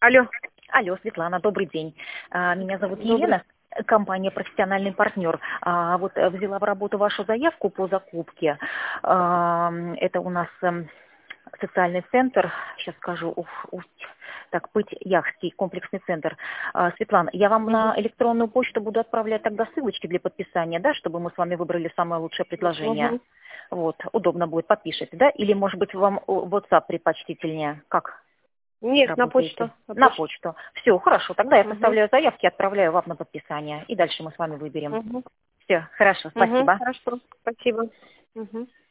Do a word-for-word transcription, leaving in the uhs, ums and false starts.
Алло. Алло, Светлана, добрый день. А, Меня зовут Добрый. Елена, компания «Профессиональный партнер». А, Вот э, взяла в работу вашу заявку по закупке. А, Это у нас эм, социальный центр, сейчас скажу, уф, уф, так, Пыть-Яхский комплексный центр. А, Светлана, я вам Угу. на электронную почту буду отправлять тогда ссылочки для подписания, да, чтобы мы с вами выбрали самое лучшее предложение. Угу. Вот, удобно будет, подпишите, да? Или, может быть, вам э, WhatsApp предпочтительнее? Как Нет, на работаете? почту. На На почту. почту. Все, хорошо. Тогда я Угу. составляю заявки, отправляю вам на подписание. И дальше мы с вами выберем. Угу. Все, хорошо, Угу. спасибо. Хорошо. Спасибо. Угу.